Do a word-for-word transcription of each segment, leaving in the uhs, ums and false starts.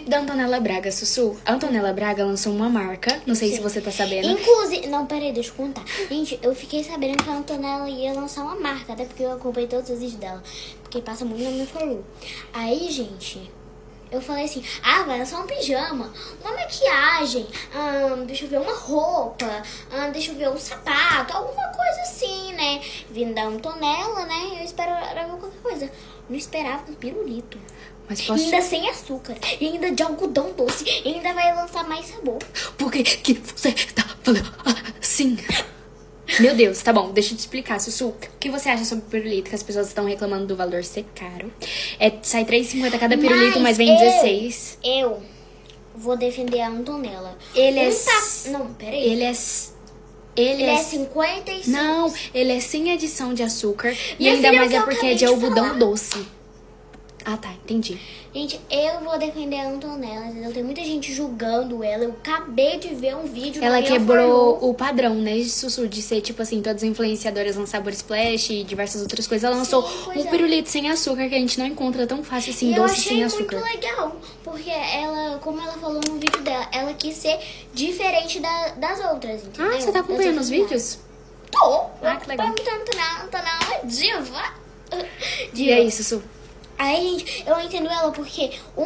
da Antonella Braga, Sussu. A Antonella Braga lançou uma marca, não sei Sim. se você tá sabendo. Inclusive, não, peraí, deixa eu contar. Gente, eu fiquei sabendo que a Antonella ia lançar uma marca, até porque eu acompanhei todos os vídeos dela, porque passa muito na minha For You. Aí, gente, eu falei assim, ah, vai lançar um pijama, uma maquiagem, hum, deixa eu ver, uma roupa, hum, deixa eu ver, um sapato, alguma coisa assim, né? Vindo da Antonella, né? Eu esperava qualquer coisa. Não esperava um pirulito. Mas posso... Ainda sem açúcar, e ainda de algodão doce, e ainda vai lançar mais sabor. Por que que você tá falando assim? Meu Deus, tá bom, deixa eu te explicar, Sussu. O que você acha sobre o pirulito? Que as pessoas estão reclamando do valor ser caro. É, sai três reais e cinquenta cada pirulito, mas, mas vem eu, dezesseis. Eu vou defender a Antonella. Ele um é... Tá... Não, peraí. Ele é... Ele, ele é, é cinquenta e cinco. Não, ele é sem adição de açúcar. E Minha ainda filha, mais é é o que eu porque é de acabei de algodão falar. doce. Ah, tá, entendi. Gente, eu vou defender a Antonella, entendeu? Tem muita gente julgando ela. Eu acabei de ver um vídeo. Ela na minha quebrou For You. o padrão, né, Sussu, de ser, tipo assim, todas as influenciadoras lançam sabor splash e diversas outras coisas. Ela lançou Sim, pois um é. pirulito sem açúcar que a gente não encontra tão fácil assim, E eu doce achei sem muito açúcar. legal, porque ela, como ela falou no vídeo dela, ela quis ser diferente da- das outras, entendeu? Ah, você tá Das acompanhando os outras vídeos? Tô! Ah, que legal. A Antonella é diva! E aí, Sussu? Aí, gente, eu entendo ela porque um,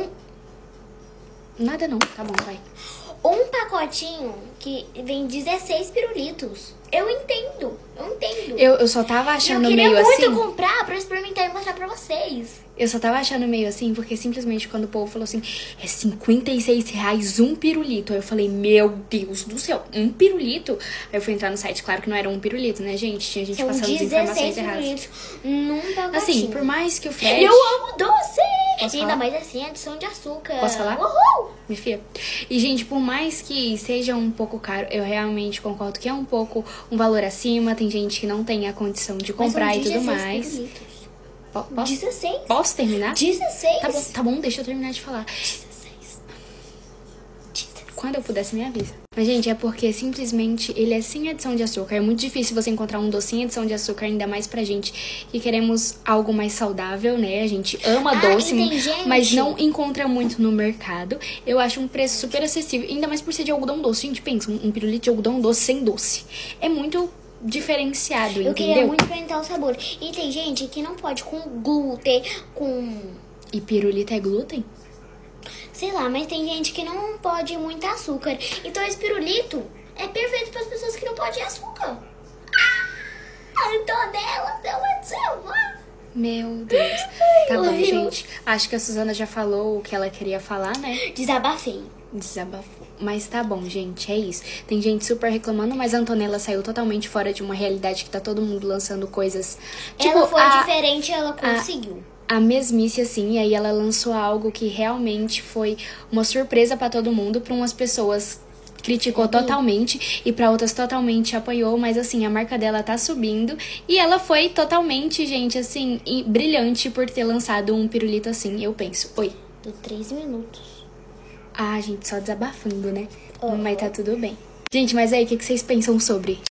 Nada não, tá bom, vai. um pacotinho que vem dezesseis pirulitos. Eu entendo, eu entendo. Eu, eu só tava E eu achando queria meio muito assim... comprar pra eu experimentar e mostrar pra vocês. Eu só tava achando meio assim, porque simplesmente quando o povo falou assim, é cinquenta e seis reais um pirulito. Aí eu falei, meu Deus do céu, um pirulito? Aí eu fui entrar no site, claro que não era um pirulito, né, gente? Tinha gente São passando as informações dezesseis erradas. pirulitos num pacotinho. Assim, por mais que o Fred... Eu amo doce! Posso E ainda falar? mais assim, adição de açúcar. Posso falar? Uhul! Minha filha. E, gente, por mais que seja um pouco caro, eu realmente concordo que é um pouco um valor acima. Tem gente que não tem a condição de Mas comprar são e tudo dezesseis mais. pirulitos. Po- Posso, dezesseis? posso terminar? dezesseis? Tá bom, tá bom, deixa eu terminar de falar. dezesseis. dezesseis. Quando eu pudesse, me avisa. Mas, gente, é porque simplesmente ele é sem adição de açúcar. É muito difícil você encontrar um doce sem adição de açúcar, ainda mais pra gente que queremos algo mais saudável, né? A gente ama Ah, doce, e tem gente- mas não encontra muito no mercado. Eu acho um preço super acessível, ainda mais por ser de algodão doce. Gente, pensa, um um pirulito de algodão doce sem doce. É muito diferenciado, Eu entendeu? queria muito experimentar o sabor. E tem gente que não pode com glúten, com... E pirulito é glúten? Sei lá, mas tem gente que não pode muito açúcar. Então esse pirulito é perfeito para as pessoas que não podem açúcar. Ah, então dela, deu uma selva. Meu Deus. Tá bom, horrível. gente. Acho que a Suzana já falou o que ela queria falar, né? Desabafei. Desabafou. Mas tá bom, gente, é isso. Tem gente super reclamando, mas a Antonella saiu totalmente fora de uma realidade que tá todo mundo lançando coisas. Tipo, Ela foi a, diferente, ela conseguiu. a mesmice, assim, e aí ela lançou algo que realmente foi uma surpresa pra todo mundo, pra umas pessoas criticou totalmente e pra outras totalmente apoiou, mas assim, a marca dela tá subindo e ela foi totalmente, gente, assim, e- brilhante por ter lançado um pirulito assim, eu penso. Oi. Deu três minutos. Ah, gente, só desabafando, né? Uhum. Mas tá tudo bem. Gente, mas aí, o que que vocês pensam sobre?